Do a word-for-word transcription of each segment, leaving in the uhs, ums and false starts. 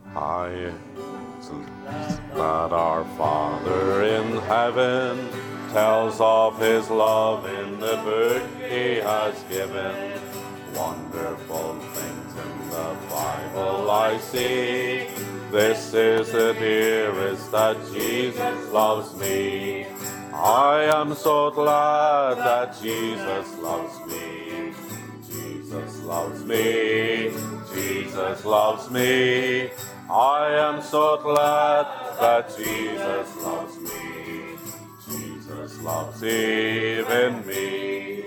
I that our Father in heaven tells of his love in the book he has given. Wonderful things in the Bible I see. This is the dearest that Jesus loves me. I am so glad that Jesus loves me. Jesus loves me. Jesus loves me. I am so glad that Jesus loves me. Jesus loves even me.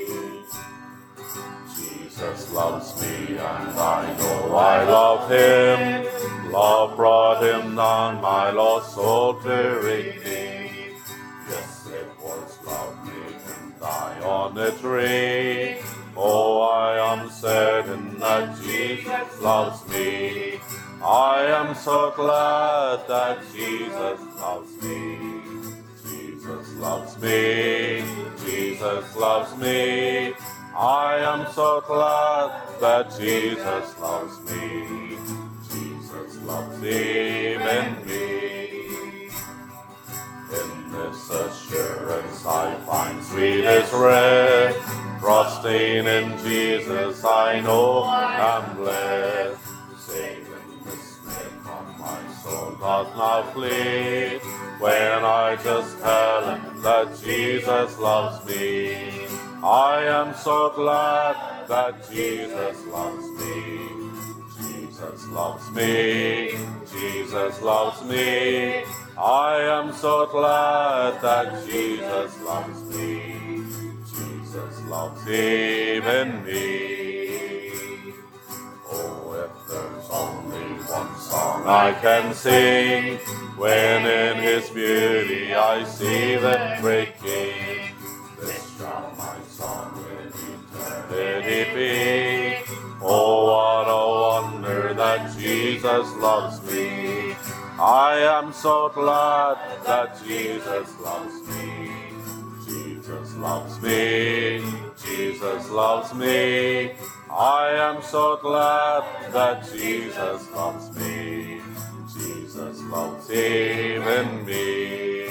Jesus loves me and I know I love him. Love brought him down, my lost soul to redeem. Yes, it was love made him die on the tree. Oh, I am certain that Jesus loves me. I am so glad that Jesus loves me. Jesus loves me. Jesus loves me. I am so glad that Jesus loves me. Jesus loves even me. In this assurance I find sweetest rest. Trusting in Jesus I know I'm blessed. Saving the snare from my soul doth not flee. When I just tell him that Jesus loves me. I am so glad that Jesus loves me. Jesus loves me. Jesus loves me. I am so glad that Jesus loves me. Jesus loves even me. Oh, if there's only one song I can sing, when in his beauty I see the great King, this shall my song in eternity be. Oh, what a wonder that Jesus loves me. I am so glad that Jesus loves me. Jesus loves me. Jesus loves me. I am so glad that Jesus loves me. Jesus loves even me.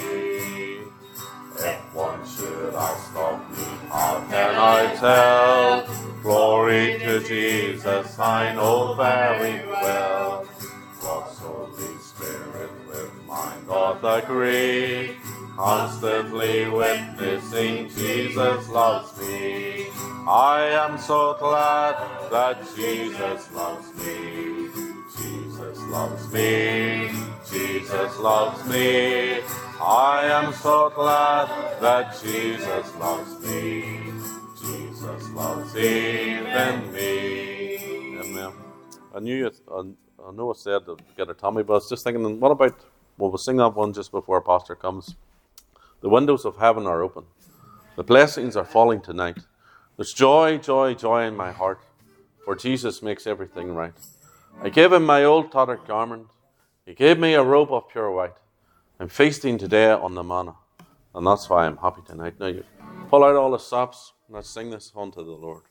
If one should ask of me, how can I tell? Glory to Jesus, I know very well. God's Holy Spirit with mine doth agree, constantly witnessing Jesus loves me. I am so glad that Jesus loves me. Jesus loves me. Jesus loves me. I am so glad that Jesus loves me. Jesus loves even me. Amen. I knew it. I know I said to get a Tommy, but I was just thinking, what about, well, we'll sing that one just before Pastor comes. The windows of heaven are open. The blessings are falling tonight. There's joy, joy, joy in my heart, for Jesus makes everything right. I gave him my old tattered garment. He gave me a robe of pure white. I'm feasting today on the manna, and that's why I'm happy tonight. Now you pull out all the stops, and let's sing this unto the Lord.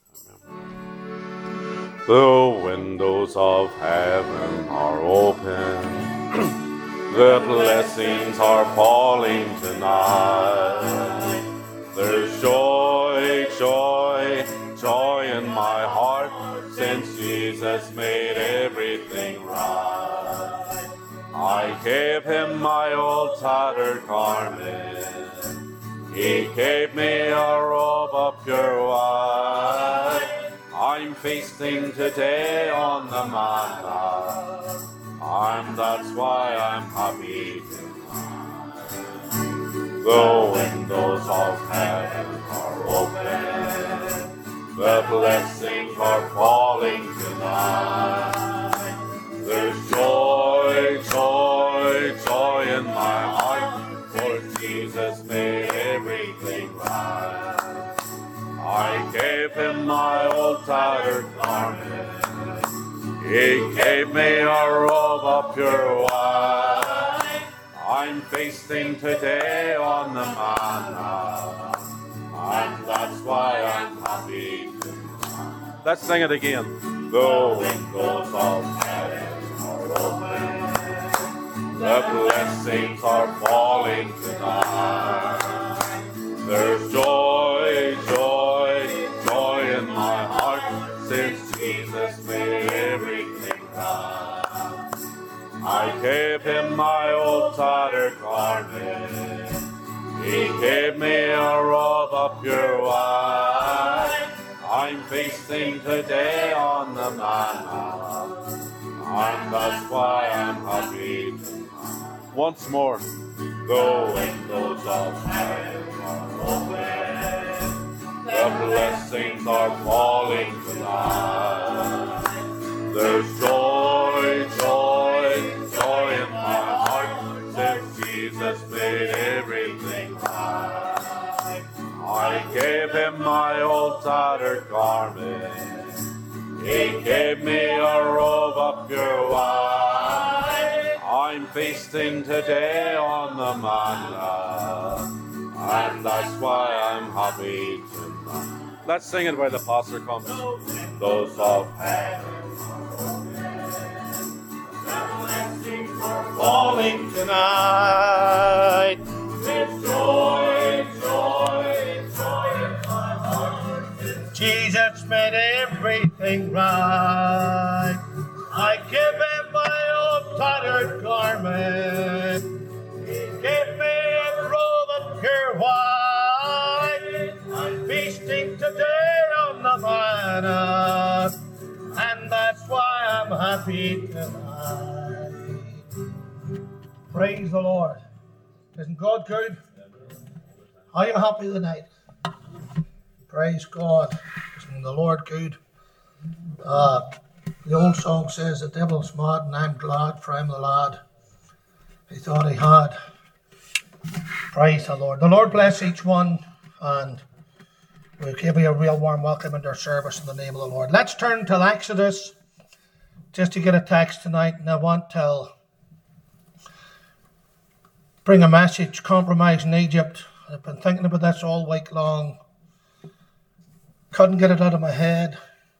Amen. The windows of heaven are open. The blessings are falling tonight. There's joy, joy, joy in my heart, since Jesus made everything right. I gave him my old tattered garment. He gave me a robe of pure white. I'm feasting today on the manna. I'm, that's why I'm happy tonight. The windows of heaven are open. The blessings are falling tonight. There's joy, joy, joy in my heart, for Jesus made everything right. I gave him my old tattered garment. He gave me a robe of pure white. I'm feasting today on the manna, and that's why I'm happy tonight. Let's sing it again. The windows of heaven are open. The blessings are falling tonight. There's joy, joy, joy in my heart since Jesus made everything right. I gave him my old tattered garment. He gave me a robe of pure white. I'm feasting today on the manna, and that's why I'm happy tonight. Once more. The windows of heaven are open. The blessings are falling tonight. There's joy, joy, joy in my heart since Jesus made everything right. I gave him my old tattered garment. He gave me a robe of pure white. I'm feasting today on the manna, and that's why I'm happy tonight. Let's sing it while the pastor comes. Those of heaven are falling tonight. It's joy, joy, joy in my heart. Jesus made everything right. I give him my old tattered garment. He gave me a robe of pure white. I'm feasting today on the manna, and that's why I'm happy tonight. Praise the Lord. Isn't God good? Are you happy tonight? Praise God. Isn't the Lord good? Uh, the old song says, the devil's mad and I'm glad, for I'm the lad he thought he had. Praise the Lord. The Lord bless each one, and we'll give you a real warm welcome into our service in the name of the Lord. Let's turn to Exodus just to get a text tonight, and I want to bring a message, compromise in Egypt. I've been thinking about this all week long. Couldn't get it out of my head.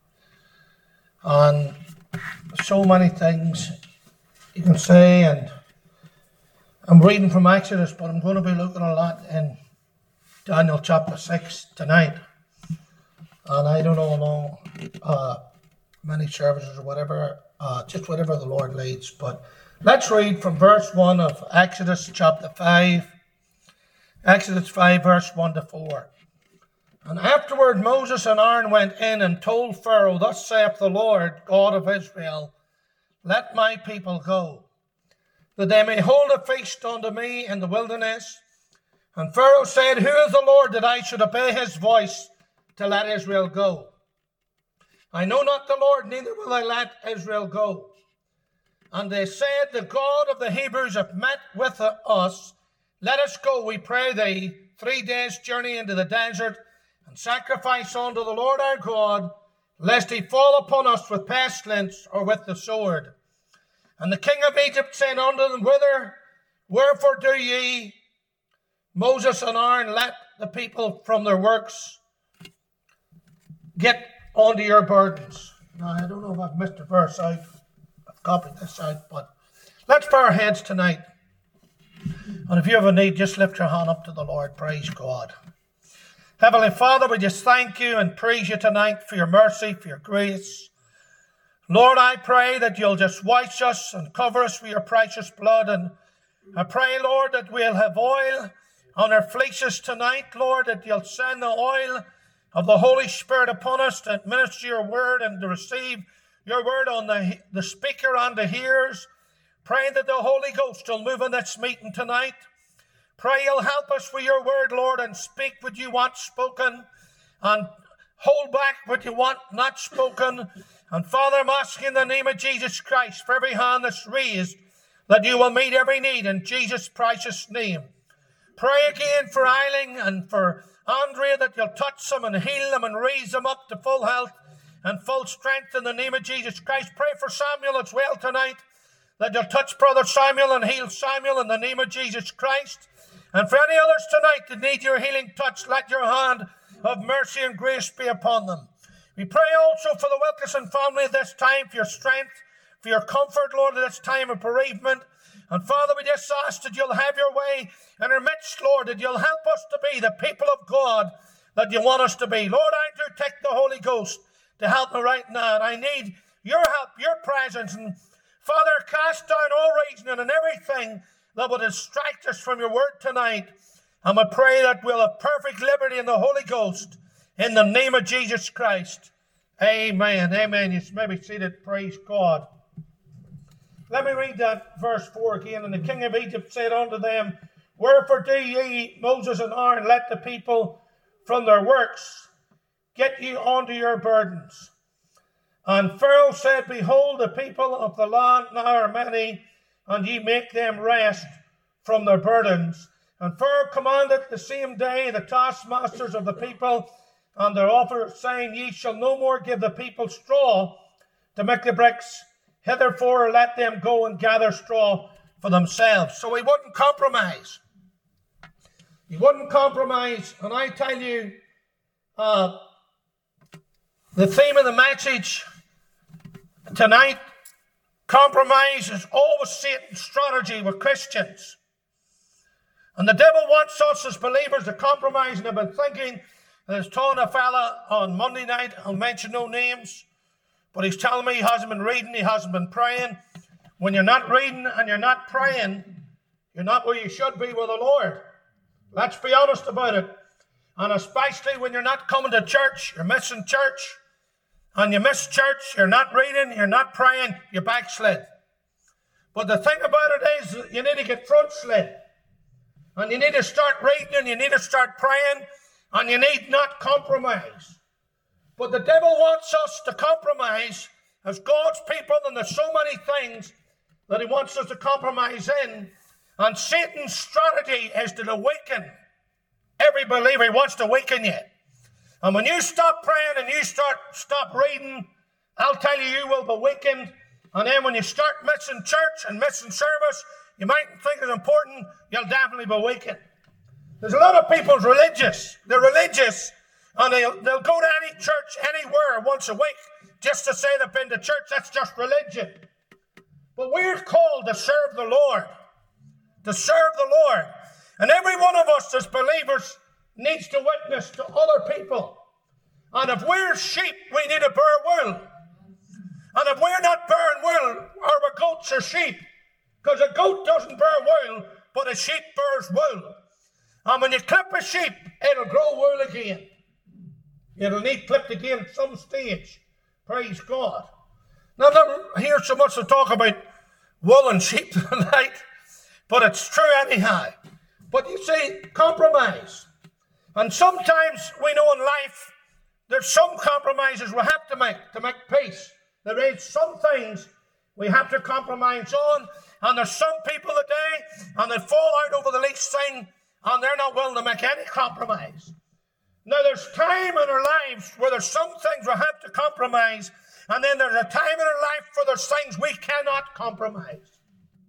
And so many things you can say, and I'm reading from Exodus, but I'm going to be looking a lot in Daniel chapter six tonight. And I don't know how long, uh, many services or whatever, uh, just whatever the Lord leads. But let's read from verse one of Exodus chapter five. Exodus five, verse one to four. And afterward Moses and Aaron went in and told Pharaoh, thus saith the Lord God of Israel, let my people go, that they may hold a feast unto me in the wilderness. And Pharaoh said, who is the Lord that I should obey his voice to let Israel go? I know not the Lord, neither will I let Israel go. And they said, the God of the Hebrews hath met with us. Let us go, we pray thee, three days' journey into the desert, and sacrifice unto the Lord our God, lest he fall upon us with pestilence or with the sword. And the king of Egypt said unto them, whither, wherefore do ye, Moses and Aaron, let the people from their works get onto your burdens? Now, I don't know if I've missed a verse out. I've copied this out, but let's bow our heads tonight. And if you have a need, just lift your hand up to the Lord. Praise God. Heavenly Father, we just thank you and praise you tonight for your mercy, for your grace. Lord, I pray that you'll just wash us and cover us with your precious blood. And I pray, Lord, that we'll have oil on our fleeces tonight. Lord, that you'll send the oil of the Holy Spirit upon us to administer your word and to receive your word on the, the speaker and the hearers. Pray that the Holy Ghost will move in this meeting tonight. Pray you'll help us with your word, Lord, and speak what you want spoken, and hold back what you want not spoken. And Father, I'm asking in the name of Jesus Christ for every hand that's raised, that you will meet every need in Jesus' precious name. Pray again for Eiling and for Andrea, that you'll touch them and heal them and raise them up to full health and full strength in the name of Jesus Christ. Pray for Samuel as well tonight, that you'll touch Brother Samuel and heal Samuel in the name of Jesus Christ. And for any others tonight that need your healing touch, let your hand of mercy and grace be upon them. We pray also for the Wilkerson family at this time, for your strength, for your comfort, Lord, at this time of bereavement. And Father, we just ask that you'll have your way in our midst, Lord, that you'll help us to be the people of God that you want us to be. Lord, I do take the Holy Ghost to help me right now. And I need your help, your presence. And Father, cast down all reasoning and everything that will distract us from your word tonight. And we pray that we'll have perfect liberty in the Holy Ghost in the name of Jesus Christ. Amen. Amen. You may be seated. Praise God. Let me read that verse four again. And the king of Egypt said unto them, Wherefore do ye, Moses and Aaron, let the people from their works get you unto your burdens? And Pharaoh said, Behold, the people of the land now are many, and ye make them rest from their burdens. And Pharaoh commanded the same day the taskmasters of the people and their officers, saying, Ye shall no more give the people straw to make the bricks. Hitherefore let them go and gather straw for themselves. So he wouldn't compromise. He wouldn't compromise. And I tell you, uh, the theme of the message tonight, compromise is always Satan's strategy with Christians. And the devil wants us as believers to compromise. And I've been thinking, I was telling a fella on Monday night, I'll mention no names, but he's telling me he hasn't been reading, he hasn't been praying. When you're not reading and you're not praying, you're not where you should be with the Lord. Let's be honest about it. And especially when you're not coming to church, you're missing church, and you miss church, you're not reading, you're not praying, you backslid. But the thing about it is, you need to get front slid. And you need to start reading, and you need to start praying, and you need not compromise. But the devil wants us to compromise as God's people, and there's so many things that he wants us to compromise in. And Satan's strategy is to awaken every believer. He wants to awaken you. And when you stop praying and you start stop reading, I'll tell you, you will be awakened. And then when you start missing church and missing service, you might think it's important, you'll definitely be awakened. There's a lot of people religious. They're religious, and they'll, they'll go to any church anywhere once a week just to say they've been to church. That's just religion. But we're called to serve the Lord. To serve the Lord. And every one of us as believers needs to witness to other people. And if we're sheep, we need to bear wool. And if we're not bearing wool, our goats are sheep. Because a goat doesn't bear wool, but a sheep bears wool. And when you clip a sheep, it'll grow wool again. It'll need clipped again at some stage. Praise God. Now, I don't hear so much to talk about wool and sheep tonight, but it's true anyhow. But you see, compromise. And sometimes we know in life there's some compromises we have to make to make peace. There is some things we have to compromise on, and there's some people today, and they fall out over the least thing, and they're not willing to make any compromise. Now, there's time in our lives where there's some things we have to compromise, and then there's a time in our life where there's things we cannot compromise.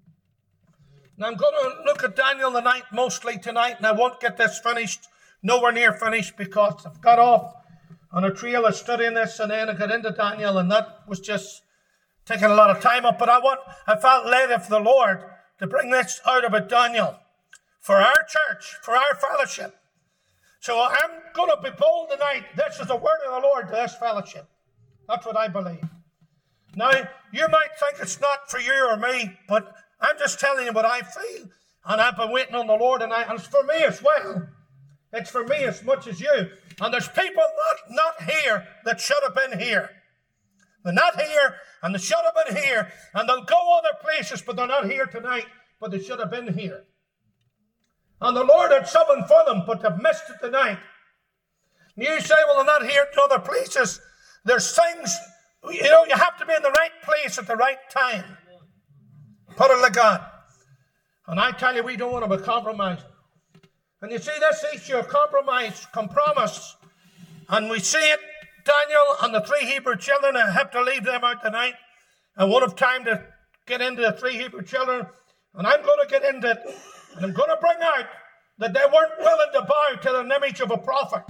Now, I'm going to look at Daniel the ninth mostly tonight, and I won't get this finished, nowhere near finished, because I've got off on a trail of studying this, and then I got into Daniel, and that was just taking a lot of time up. But I want, I felt led of the Lord to bring this out about Daniel for our church, for our fellowship. So I'm going to be bold tonight. This is the word of the Lord to this fellowship. That's what I believe. Now, you might think it's not for you or me, but I'm just telling you what I feel. And I've been waiting on the Lord, and, I, and it's for me as well. It's for me as much as you. And there's people not, not here that should have been here. They're not here, and they should have been here. And they'll go other places, but they're not here tonight, but they should have been here. And the Lord had something for them, but they've missed it tonight. And you say, well, they're not here to other places. There's things, you know, you have to be in the right place at the right time. Put it like that. And I tell you, we don't want to be compromised. And you see this issue of compromise, compromise, and we see it, Daniel and the three Hebrew children. I have to leave them out tonight. I won't have time to get into the three Hebrew children, and I'm going to get into it, and I'm going to bring out that they weren't willing to bow to the image of a prophet.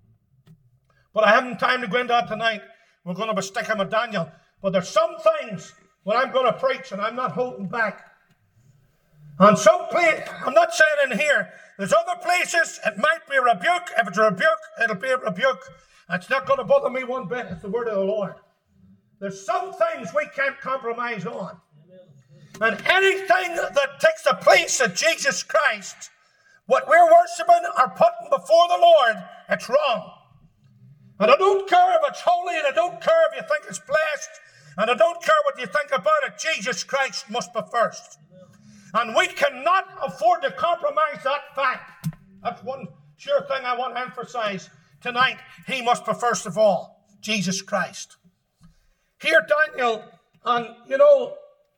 But I haven't time to go into that tonight. We're going to be sticking with Daniel. But there's some things when I'm going to preach, and I'm not holding back. And some place, I'm not saying in here, there's other places it might be a rebuke. If it's a rebuke, it'll be a rebuke. It's not going to bother me one bit. It's the word of the Lord. There's some things we can't compromise on. And anything that takes the place of Jesus Christ, what we're worshiping or putting before the Lord, it's wrong. And I don't care if it's holy, and I don't care if you think it's blessed, and I don't care what you think about it. Jesus Christ must be first. And we cannot afford to compromise that fact. That's one sure thing I want to emphasize tonight. He must be first of all, Jesus Christ. Here Daniel, and you know,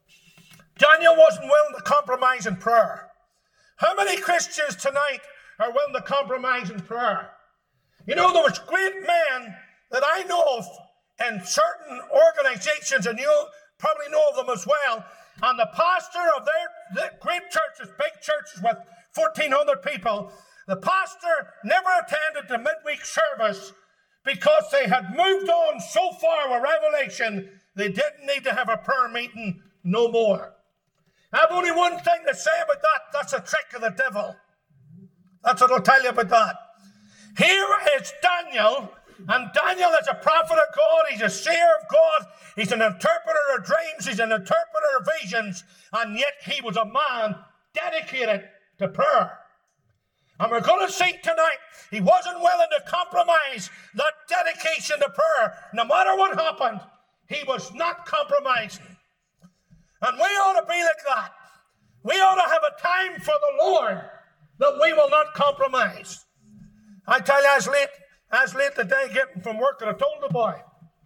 Daniel wasn't willing to compromise in prayer. How many Christians tonight are willing to compromise in prayer? You know, there was great men that I know of in certain organizations, and you probably know of them as well. And the pastor of their, their great churches, big churches with fourteen hundred people, the pastor never attended the midweek service because they had moved on so far with Revelation, they didn't need to have a prayer meeting no more. I have only one thing to say about that. That's a trick of the devil. That's what I'll tell you about that. Here is Daniel, and Daniel is a prophet of God. He's a seer of God. He's an interpreter of dreams. He's an interpreter of visions. And yet he was a man dedicated to prayer. And we're going to see tonight, he wasn't willing to compromise that dedication to prayer. No matter what happened, he was not compromising. And we ought to be like that. We ought to have a time for the Lord that we will not compromise. I tell you, I was late, I was late today getting from work, and I told the boy,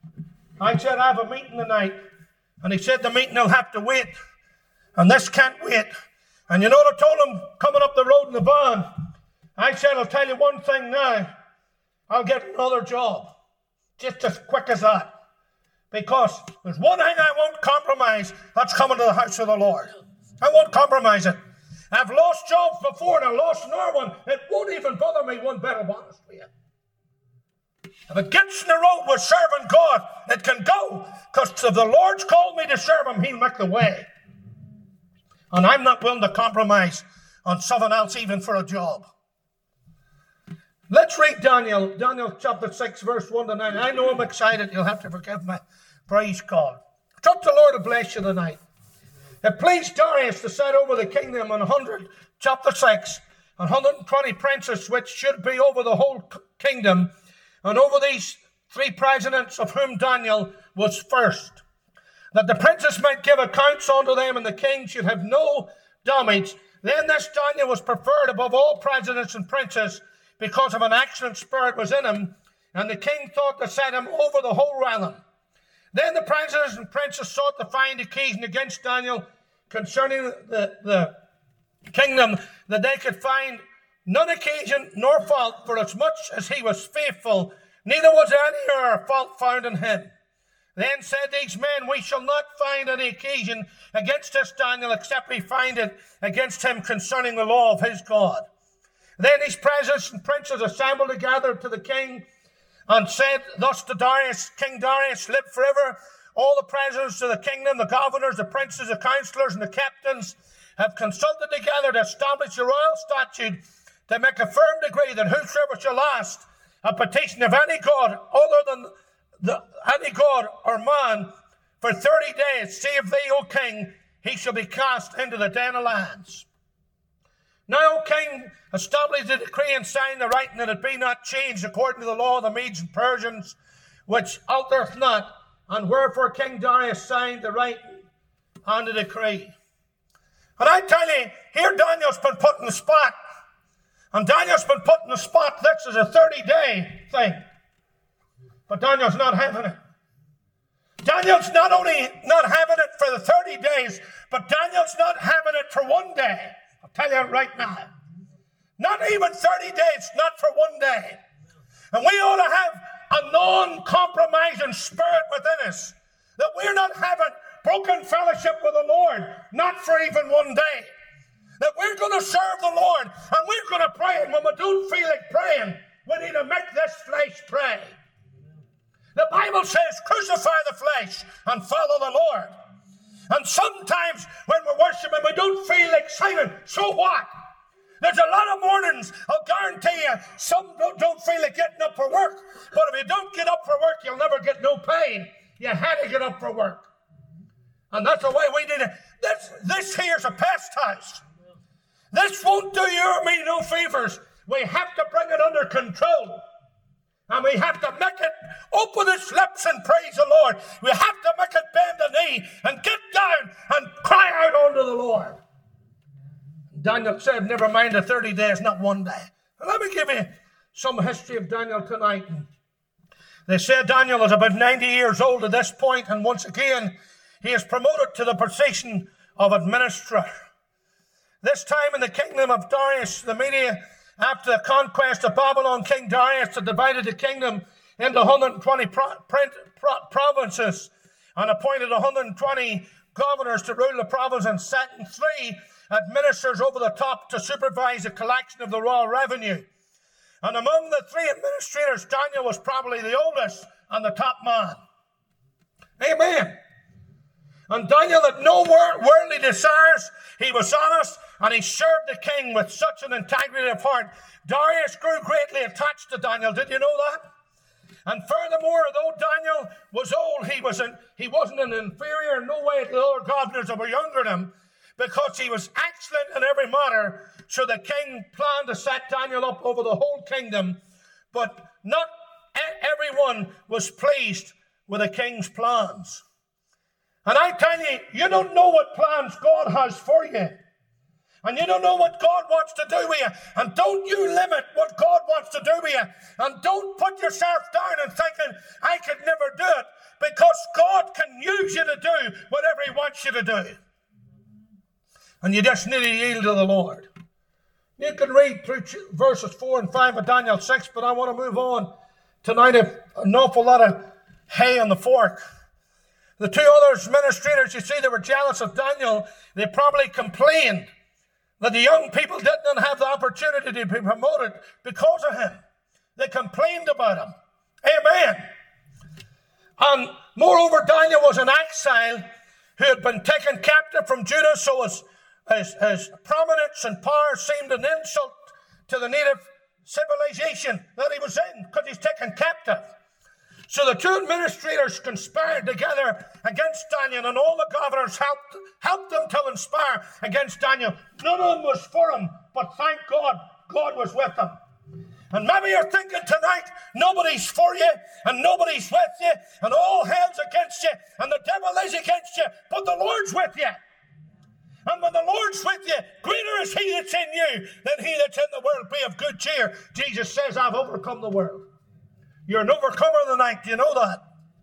I said, I have a meeting tonight. And he said, the meeting will have to wait. And this can't wait. And you know what I told him coming up the road in the van? I said, I'll tell you one thing now. I'll get another job. Just as quick as that. Because there's one thing I won't compromise. That's coming to the house of the Lord. I won't compromise it. I've lost jobs before, and I lost another one. It won't even bother me one bit, I'm honest with you. If it gets in the road with serving God, it can go. Because if the Lord's called me to serve him, he'll make the way. And I'm not willing to compromise on something else, even for a job. Let's read Daniel, Daniel chapter six, verse one to nine. I know I'm excited. You'll have to forgive me. Praise God. Trust the Lord to bless you tonight. It pleased Darius to set over the kingdom in one hundred, chapter six, one hundred twenty princes, which should be over the whole kingdom, and over these three presidents, of whom Daniel was first, that the princes might give accounts unto them, and the king should have no damage. Then this Daniel was preferred above all presidents and princes, because of an excellent spirit was in him, and the king thought to set him over the whole realm. Then the presidents and princes sought to find occasion against Daniel concerning the, the kingdom, that they could find none occasion nor fault, for as much as he was faithful, neither was any error or fault found in him. Then said these men, we shall not find any occasion against this Daniel, except we find it against him concerning the law of his God. Then these presidents and princes assembled together to the king, and said thus to Darius, King Darius, live forever. All the presidents of the kingdom, the governors, the princes, the counselors, and the captains have consulted together to establish a royal statute to make a firm decree that whosoever shall ask a petition of any god other than the, any god or man for thirty days, save thee, O king, he shall be cast into the den of lions. Now, O king, establish the decree and sign the writing, that it be not changed according to the law of the Medes and Persians, which altereth not. And wherefore King Darius signed the writing and the decree. And I tell you, here Daniel's been put in the spot. And Daniel's been put in the spot. This is a thirty-day thing. But Daniel's not having it. Daniel's not only not having it for the thirty days, but Daniel's not having it for one day. I'll tell you right now. Not even thirty days, not for one day. And we ought to have a non-compromising spirit within us, that we're not having broken fellowship with the Lord, not for even one day. That we're going to serve the Lord, and we're going to pray, and when we don't feel like praying, we need to make this flesh pray. The Bible says, crucify the flesh and follow the Lord. And sometimes when we're worshiping, we don't feel excited. So what? There's a lot of mornings, I'll guarantee you, some don't, don't feel like getting up for work. But if you don't get up for work, you'll never get no pay. You had to get up for work. And that's the way we did it. This, this here's a pest house. This won't do you or me no favors. We have to bring it under control. And we have to make it open its lips and praise the Lord. We have to make it bend the knee and get down and cry out unto the Lord. Daniel said, never mind the thirty days, not one day. Now, let me give you some history of Daniel tonight. They say Daniel is about ninety years old at this point, and once again, he is promoted to the position of administrator. This time in the kingdom of Darius the Media, after the conquest of Babylon, King Darius had divided the kingdom into one hundred twenty pro- pro- provinces and appointed one hundred twenty governors to rule the province and set in three administrators over the top to supervise the collection of the royal revenue. And among the three administrators, Daniel was probably the oldest and the top man. Amen. And Daniel had no worldly desires. He was honest, and he served the king with such an integrity of heart. Darius grew greatly attached to Daniel. Did you know that? And furthermore, though Daniel was old, he, was an, he wasn't an inferior in no way to the other governors that were younger than him, because he was excellent in every matter. So the king planned to set Daniel up over the whole kingdom, but not everyone was pleased with the king's plans. And I tell you, you don't know what plans God has for you. And you don't know what God wants to do with you. And don't you limit what God wants to do with you. And don't put yourself down and thinking, I could never do it. Because God can use you to do whatever he wants you to do. And you just need to yield to the Lord. You can read through verses four and five of Daniel six, but I want to move on tonight. An awful lot of hay on the fork. The two other administrators, you see, they were jealous of Daniel. They probably complained that the young people didn't have the opportunity to be promoted because of him. They complained about him. Amen. And moreover, Daniel was an exile who had been taken captive from Judah, so his, his, his prominence and power seemed an insult to the native civilization that he was in, because he's taken captive. So the two administrators conspired together against Daniel, and all the governors helped, helped them to conspire against Daniel. None of them was for him, but thank God, God was with them. And maybe you're thinking tonight, nobody's for you, and nobody's with you, and all hell's against you, and the devil is against you, but the Lord's with you. And when the Lord's with you, greater is he that's in you than he that's in the world. Be of good cheer. Jesus says, I've overcome the world. You're an overcomer tonight. Do you know that?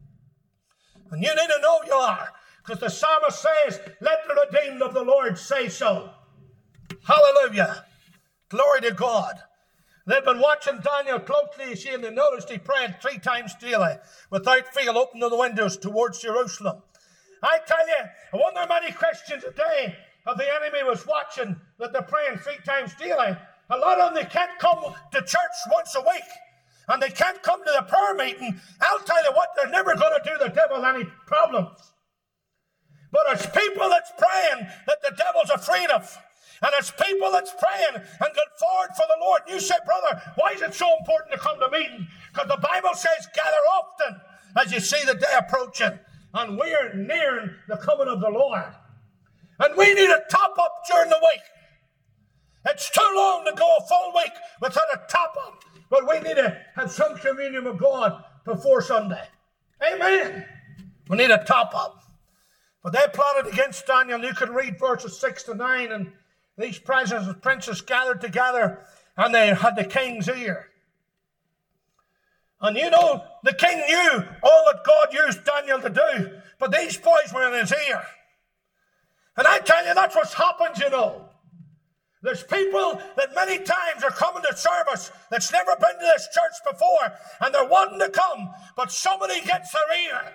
And you need to know you are. Because the psalmist says, let the redeemed of the Lord say so. Hallelujah. Glory to God. They'd been watching Daniel closely, you see, and they noticed he prayed three times daily without fail, opening the windows towards Jerusalem. I tell you, I wonder how many Christians today, if the enemy was watching that they're praying three times daily, a lot of them, they can't come to church once a week. And they can't come to the prayer meeting. I'll tell you what, they're never going to do the devil any problems. But it's people that's praying that the devil's afraid of. And it's people that's praying and get forward for the Lord. You say, brother, why is it so important to come to meeting? Because the Bible says, gather often as you see the day approaching. And we're nearing the coming of the Lord. And we need a top up during the week. It's too long to go a full week without a top up. But we need to have some communion with God before Sunday. Amen. We need a top up. But they plotted against Daniel. You can read verses six to nine. And these princes and princes gathered together, and they had the king's ear. And you know, the king knew all that God used Daniel to do. But these boys were in his ear. And I tell you, that's what's happened, you know. There's people that many times are coming to service that's never been to this church before, and they're wanting to come, but somebody gets their ear.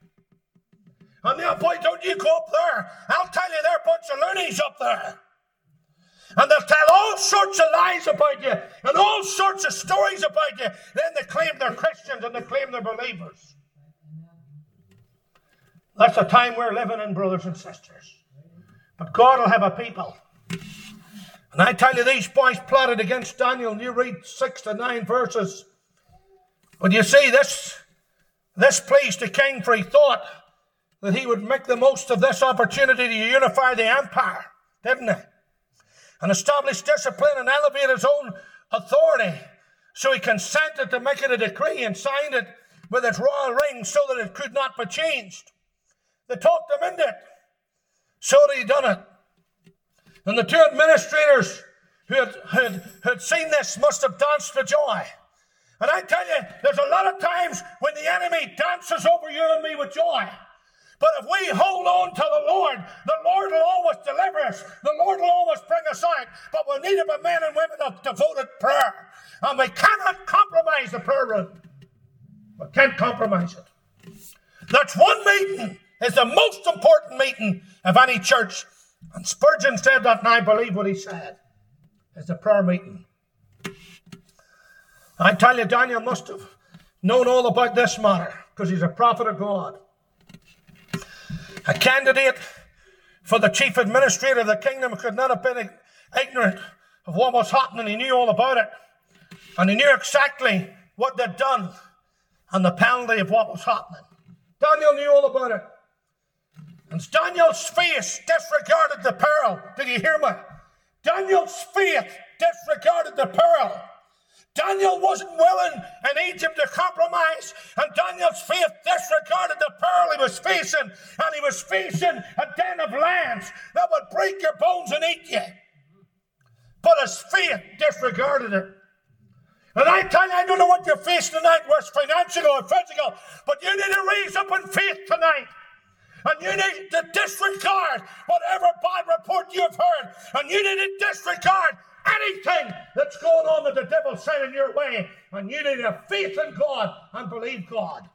And now, boy, don't you go up there. I'll tell you, they're a bunch of loonies up there. And they'll tell all sorts of lies about you, and all sorts of stories about you. Then they claim they're Christians, and they claim they're believers. That's the time we're living in, brothers and sisters. But God will have a people. And I tell you, these boys plotted against Daniel, and you read six to nine verses. But you see, this, this pleased the king, for he thought that he would make the most of this opportunity to unify the empire, didn't he? And establish discipline and elevate his own authority. So he consented to make it a decree and signed it with its royal ring so that it could not be changed. They talked him into it. So he done it. And the two administrators who had, had, had seen this must have danced for joy. And I tell you, there's a lot of times when the enemy dances over you and me with joy. But if we hold on to the Lord, the Lord will always deliver us. The Lord will always bring us out. But we need to be men and women of devoted prayer. And we cannot compromise the prayer room. We can't compromise it. That's one meeting. Is the most important meeting of any church. And Spurgeon said that, and I believe what he said. It's a prayer meeting. I tell you, Daniel must have known all about this matter, because he's a prophet of God. A candidate for the chief administrator of the kingdom could not have been ignorant of what was happening. He knew all about it. And he knew exactly what they'd done and the penalty of what was happening. Daniel knew all about it. And Daniel's faith disregarded the peril. Did you hear me? Daniel's faith disregarded the peril. Daniel wasn't willing in Egypt to compromise, and Daniel's faith disregarded the peril he was facing, and he was facing a den of lions that would break your bones and eat you. But his faith disregarded it. And I tell you, I don't know what you're facing tonight, whether it's financial or physical, but you need to raise up in faith tonight. And you need to disregard whatever bad report you've heard. And you need to disregard anything that's going on that the devil's sending your way. And you need to have faith in God and believe God.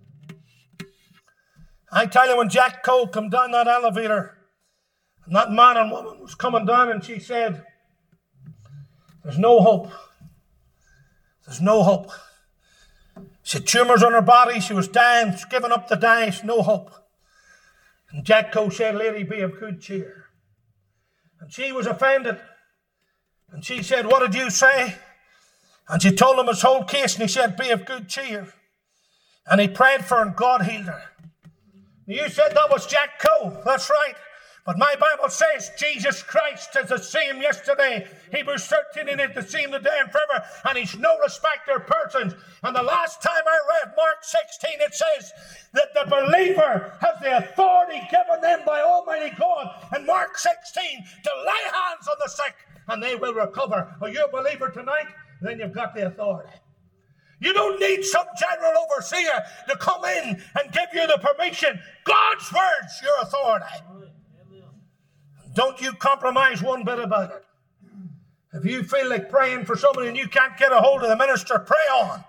I tell you, when Jack Cole came down that elevator, and that man and woman was coming down, and she said, there's no hope. There's no hope. She had tumours on her body. She was dying. She was giving up the die. No hope. And Jack Cole said, lady, be of good cheer. And she was offended. And she said, what did you say? And she told him his whole case, and he said, be of good cheer. And he prayed for her, and God healed her. You said that was Jack Cole. That's right. But my Bible says Jesus Christ is the same yesterday. Hebrews thirteen and eight, the same today and forever. And he's no respecter of persons. And the last time I read Mark sixteen, it says that the believer has the authority given them by Almighty God. In Mark sixteen, to lay hands on the sick and they will recover. Are you a believer tonight? Then you've got the authority. You don't need some general overseer to come in and give you the permission. God's word's your authority. Don't you compromise one bit about it. If you feel like praying for somebody and you can't get a hold of the minister, pray on.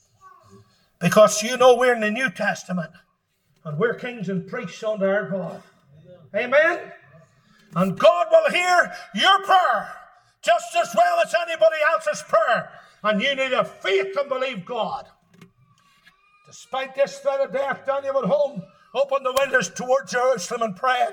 Because you know we're in the New Testament. And we're kings and priests unto our God. Amen? And God will hear your prayer just as well as anybody else's prayer. And you need a faith and believe God. Despite this threat of death, Daniel went home, opened the windows towards Jerusalem and prayed.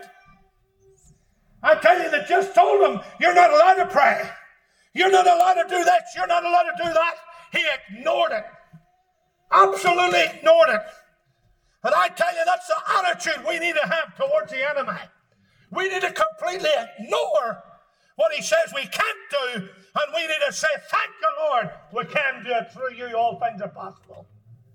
I tell you, they just told him, you're not allowed to pray. You're not allowed to do this. You're not allowed to do that. He ignored it. Absolutely ignored it. And I tell you, that's the attitude we need to have towards the enemy. We need to completely ignore what he says we can't do, and we need to say, thank you, Lord, we can do it through you. All things are possible.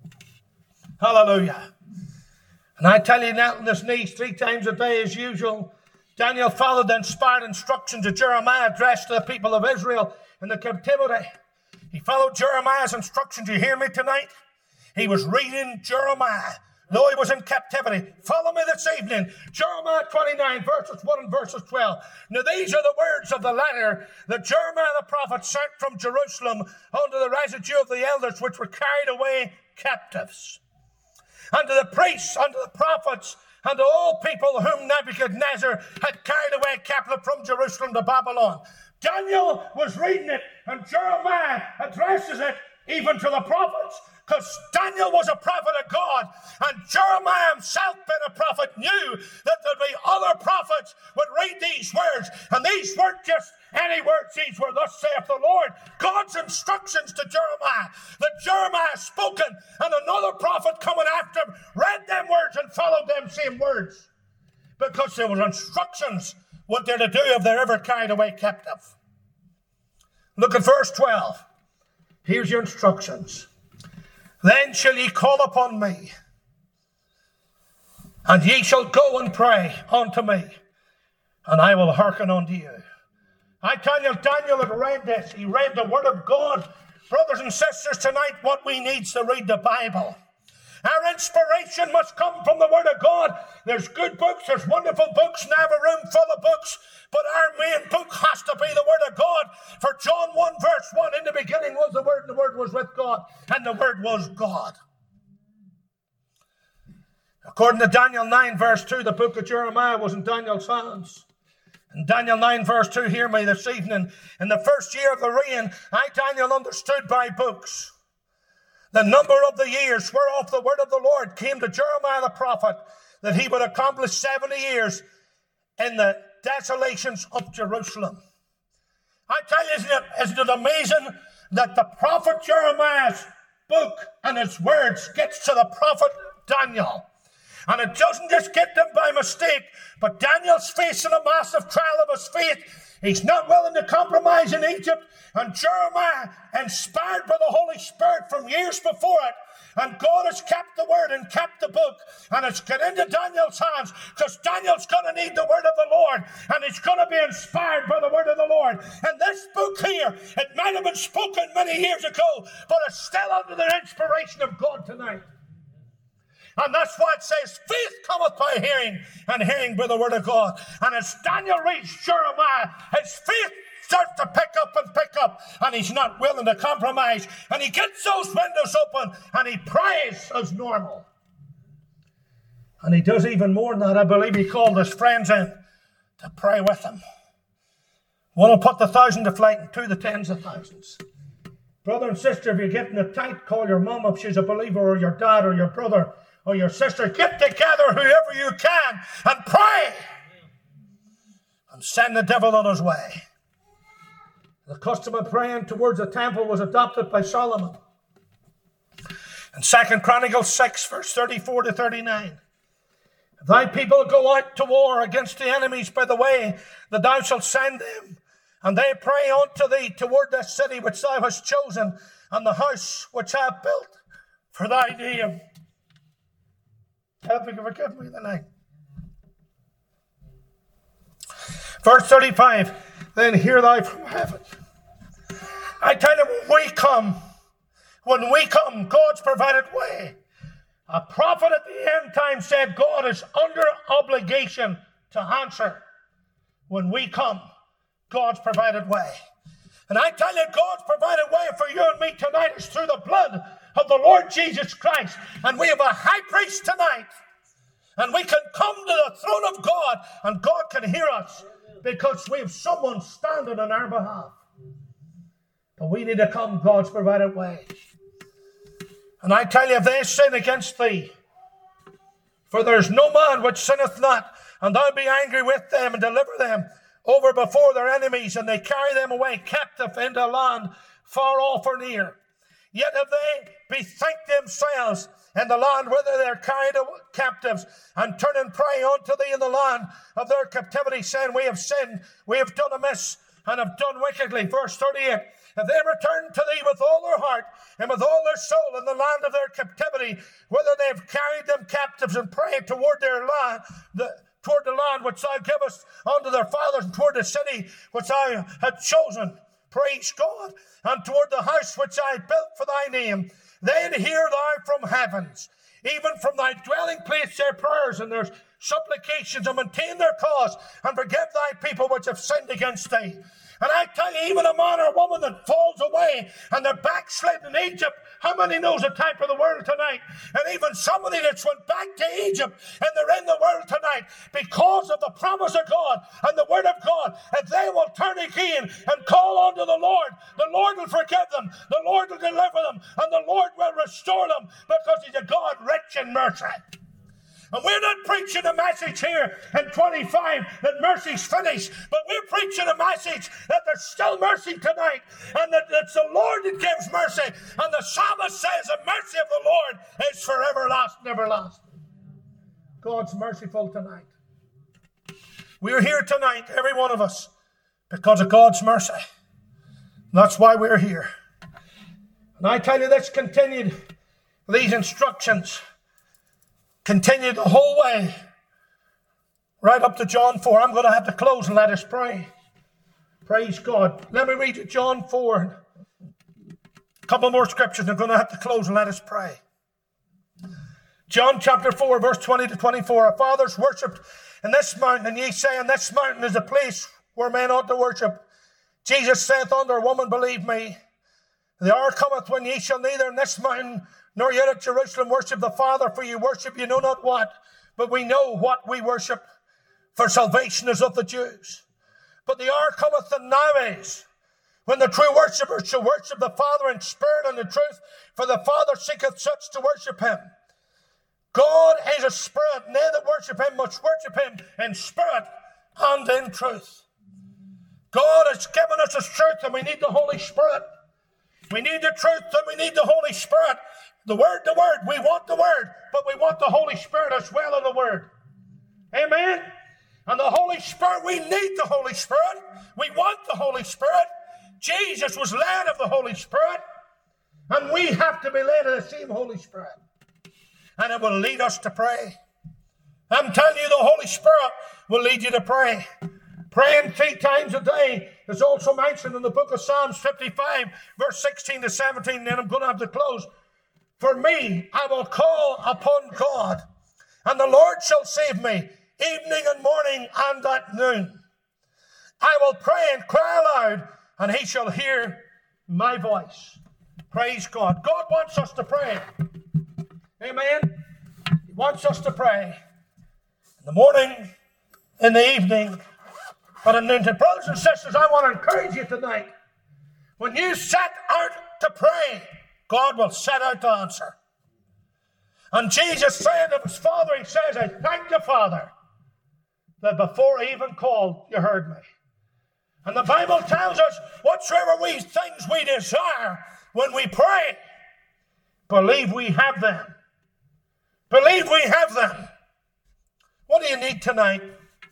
Hallelujah. And I tell you, knelt on his knees three times a day as usual. Daniel followed the inspired instructions of Jeremiah addressed to the people of Israel in the captivity. He followed Jeremiah's instructions. You hear me tonight? He was reading Jeremiah, though he was in captivity. Follow me this evening. Jeremiah twenty-nine, verses one and verses twelve. Now these are the words of the letter that Jeremiah the prophet sent from Jerusalem unto the residue of the elders which were carried away captives. Unto the priests, unto the prophets, and to all people whom Nebuchadnezzar had carried away captive from Jerusalem to Babylon. Daniel was reading it, and Jeremiah addresses it even to the prophets, because Daniel was a prophet of God, and Jeremiah himself being a prophet knew that there'd be other prophets would read these words, and these weren't just any words. These were, thus saith the Lord, God's instructions to Jeremiah, that Jeremiah spoken, and another prophet coming after him read them words and followed them same words, because there were instructions what they're to do if they're ever carried away captive. Look at verse twelve. Here's your instructions. Then shall ye call upon me, and ye shall go and pray unto me, and I will hearken unto you. I tell you, Daniel had read this. He read the Word of God. Brothers and sisters, tonight what we need is to read the Bible. Our inspiration must come from the Word of God. There's good books, there's wonderful books, and I have a room full of books, but our main book has to be the Word of God. For John one verse one, in the beginning was the Word, and the Word was with God, and the Word was God. According to Daniel nine verse two, the book of Jeremiah was in Daniel's hands. In Daniel nine verse two, hear me this evening, in the first year of the reign, I, Daniel, understood by books the number of the years whereof the word of the Lord came to Jeremiah the prophet, that he would accomplish seventy years in the desolations of Jerusalem. I tell you, isn't it, isn't it amazing that the prophet Jeremiah's book and his words gets to the prophet Daniel? And it doesn't just get them by mistake, but Daniel's facing a massive trial of his faith. He's not willing to compromise in Egypt. And Jeremiah, inspired by the Holy Spirit from years before it, and God has kept the word and kept the book, and it's got into Daniel's hands, because Daniel's going to need the word of the Lord, and he's going to be inspired by the word of the Lord. And this book here, it might have been spoken many years ago, but it's still under the inspiration of God tonight. And that's why it says, faith cometh by hearing, and hearing by the word of God. And as Daniel reads Jeremiah, his faith starts to pick up and pick up, and he's not willing to compromise. And he gets those windows open, and he prays as normal. And he does even more than that. I believe he called his friends in to pray with him. One will put the thousand to flight, and two the tens of thousands. Brother and sister, if you're getting it tight, call your mom if she's a believer, or your dad, or your brother, or your sister. Get together, whoever you can, and pray. And send the devil on his way. The custom of praying towards the temple was adopted by Solomon. In Second Chronicles six, verse thirty-four to thirty-nine. If thy people go out to war against the enemies by the way that thou shalt send them, and they pray unto thee toward this city which thou hast chosen, and the house which I have built for thy name. Help me, forgive me tonight. Verse thirty-five. Then hear thou from heaven. I tell you, when we come, when we come, God's provided way. A prophet at the end time said God is under obligation to answer. When we come, God's provided way. And I tell you, God's provided way for you and me tonight is through the blood of the Lord Jesus Christ. And we have a high priest tonight. And we can come to the throne of God, and God can hear us, because we have someone standing on our behalf. But we need to come God's provided way. And I tell you, if they sin against thee, for there is no man which sinneth not, and thou be angry with them and deliver them over before their enemies, and they carry them away captive into a land far off or near. Yet if they bethink themselves in the land whither they are carried captives, and turn and pray unto thee in the land of their captivity, saying, we have sinned, we have done amiss, and have done wickedly. Verse thirty-eight. If they return to thee with all their heart and with all their soul in the land of their captivity, whither they have carried them captives, and pray toward their land, the, toward the land which thou givest unto their fathers, and toward the city which thou had chosen, praise God, and toward the house which I built for thy name, then hear thou from heavens, even from thy dwelling place, their prayers and their supplications, and maintain their cause, and forgive thy people which have sinned against thee. And I tell you, even a man or woman that falls away and they're backsliding in Egypt, how many knows the type of the world tonight? And even somebody that's went back to Egypt and they're in the world tonight because of the promise of God and the word of God, if they will turn again and call unto the Lord, the Lord will forgive them, the Lord will deliver them, and the Lord will restore them, because he's a God rich in mercy. And we're not preaching a message here in twenty-five that mercy's finished, but we're preaching a message that there's still mercy tonight, and that it's the Lord that gives mercy. And the psalmist says the mercy of the Lord is for everlasting, everlasting. God's merciful tonight. We're here tonight, every one of us, because of God's mercy. That's why we're here. And I tell you, this continued, these instructions continued the whole way, right up to John four. I'm going to have to close and let us pray. Praise God. Let me read you John four. A couple more scriptures. I'm going to have to close and let us pray. John chapter four, verse twenty to twenty-four. Our fathers worshipped in this mountain, and ye say, in this mountain is a place where men ought to worship. Jesus saith unto her, Woman, believe me, the hour cometh when ye shall neither in this mountain nor yet at Jerusalem worship the Father, for you worship you know not what, but we know what we worship, for salvation is of the Jews. But the hour cometh and now is, when the true worshippers shall worship the Father in spirit and in truth, for the Father seeketh such to worship him. God is a spirit, and they that worship him must worship him in spirit and in truth. God has given us his truth, and we need the Holy Spirit. We need the truth, and we need the Holy Spirit. The word, the word. We want the word, but we want the Holy Spirit as well as the word. Amen? And the Holy Spirit, we need the Holy Spirit. We want the Holy Spirit. Jesus was led of the Holy Spirit, and we have to be led of the same Holy Spirit. And it will lead us to pray. I'm telling you, the Holy Spirit will lead you to pray. Praying three times a day is also mentioned in the book of Psalms fifty-five, verse sixteen to seventeen. Then I'm going to have to close. For me, I will call upon God, and the Lord shall save me, evening and morning and at noon. I will pray and cry aloud, and he shall hear my voice. Praise God. God wants us to pray. Amen. He wants us to pray in the morning, in the evening, and at noon. Brothers and sisters, I want to encourage you tonight. When you set out to pray, God will set out to answer. And Jesus said of his Father, he says, I thank you, Father, that before I even called, you heard me. And the Bible tells us, whatsoever we things we desire when we pray, believe we have them. Believe we have them. What do you need tonight?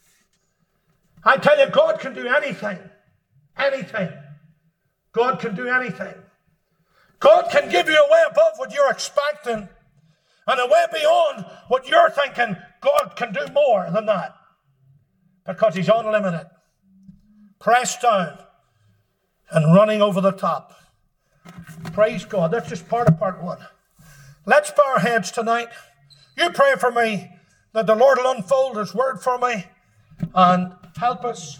I tell you, God can do anything. Anything. God can do anything. God can give you a way above what you're expecting, and a way beyond what you're thinking. God can do more than that, because he's unlimited, pressed down, and running over the top. Praise God. That's just part of part one. Let's bow our heads tonight. You pray for me that the Lord will unfold his word for me and help us.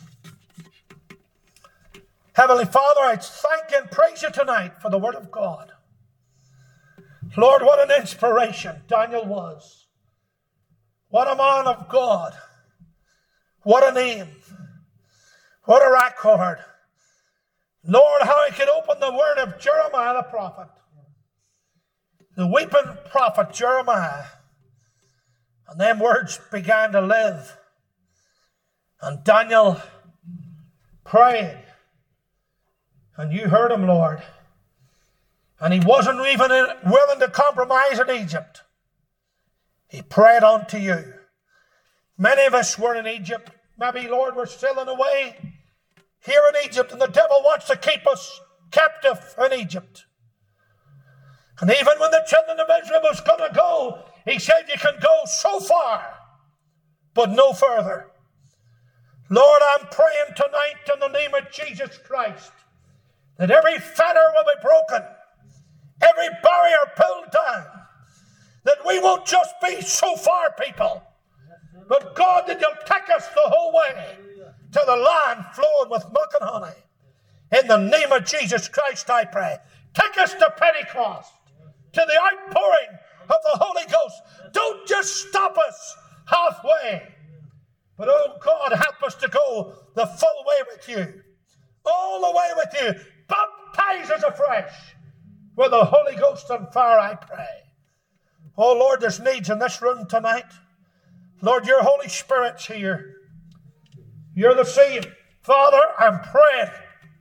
Heavenly Father, I thank and praise you tonight for the word of God. Lord, what an inspiration Daniel was. What a man of God. What a name. What a record. Lord, how he could open the word of Jeremiah the prophet. The weeping prophet Jeremiah. And them words began to live. And Daniel prayed. And you heard him, Lord. And he wasn't even willing to compromise in Egypt. He prayed unto you. Many of us were in Egypt. Maybe, Lord, we're still in a way here in Egypt. And the devil wants to keep us captive in Egypt. And even when the children of Israel was going to go, he said, you can go so far, but no further. Lord, I'm praying tonight in the name of Jesus Christ that every fetter will be broken, every barrier pulled down, that we won't just be so far people, but God, that you'll take us the whole way to the land flowing with milk and honey. In the name of Jesus Christ, I pray. Take us to Pentecost, to the outpouring of the Holy Ghost. Don't just stop us halfway, but oh God, help us to go the full way with you, all the way with you. Baptize us afresh with the Holy Ghost and fire, I pray. Oh Lord, there's needs in this room tonight. Lord, your Holy Spirit's here. You're the same. Father, I'm praying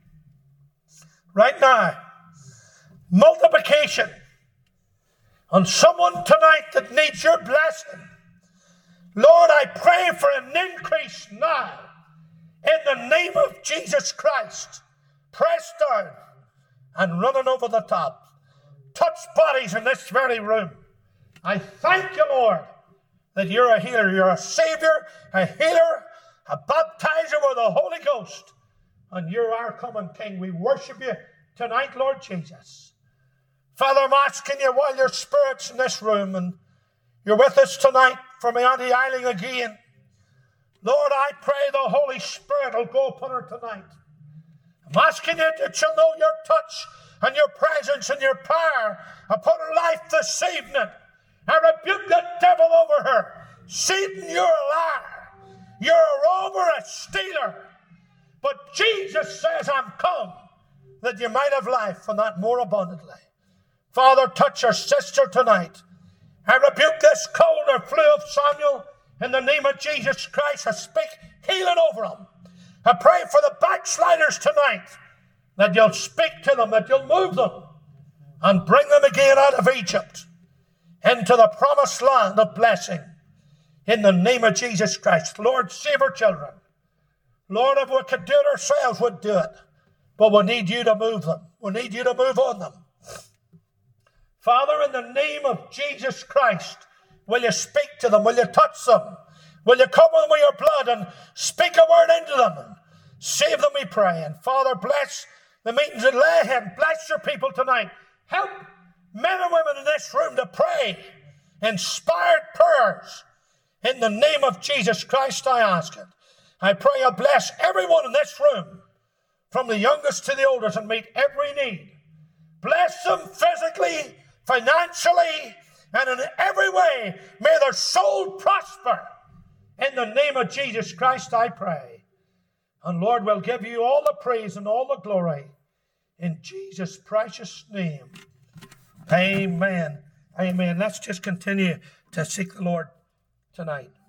right now, multiplication on someone tonight that needs your blessing. Lord, I pray for an increase now in the name of Jesus Christ. Press down and running over the top. Touch bodies in this very room. I thank you, Lord, that you're a healer. You're a Savior, a healer, a baptizer with the Holy Ghost. And you're our coming King. We worship you tonight, Lord Jesus. Father, I'm asking you while your Spirit's in this room and you're with us tonight for my Auntie Eiling again. Lord, I pray the Holy Spirit will go upon her tonight. I'm asking you that she'll know your touch and your presence and your power upon her life this evening. I rebuke the devil over her. Satan, you're a liar. You're a robber, a stealer. But Jesus says, I'm come that you might have life and that more abundantly. Father, touch our sister tonight. I rebuke this cold or flu of Samuel in the name of Jesus Christ. I speak healing over them. I pray for the backsliders tonight that you'll speak to them, that you'll move them and bring them again out of Egypt into the promised land of blessing in the name of Jesus Christ. Lord, save our children. Lord, if we could do it ourselves, we'd do it. But we need you to move them. We need you to move on them. Father, in the name of Jesus Christ, will you speak to them? Will you touch them? Will you cover them with your blood and speak a word into them? And save them, we pray. And Father, bless the meetings at Layhead. Bless your people tonight. Help men and women in this room to pray inspired prayers. In the name of Jesus Christ, I ask it. I pray you'll bless everyone in this room, from the youngest to the oldest, and meet every need. Bless them physically, financially, and in every way. May their soul prosper. In the name of Jesus Christ, I pray. And Lord, we'll give you all the praise and all the glory. In Jesus' precious name. Amen. Amen. Let's just continue to seek the Lord tonight.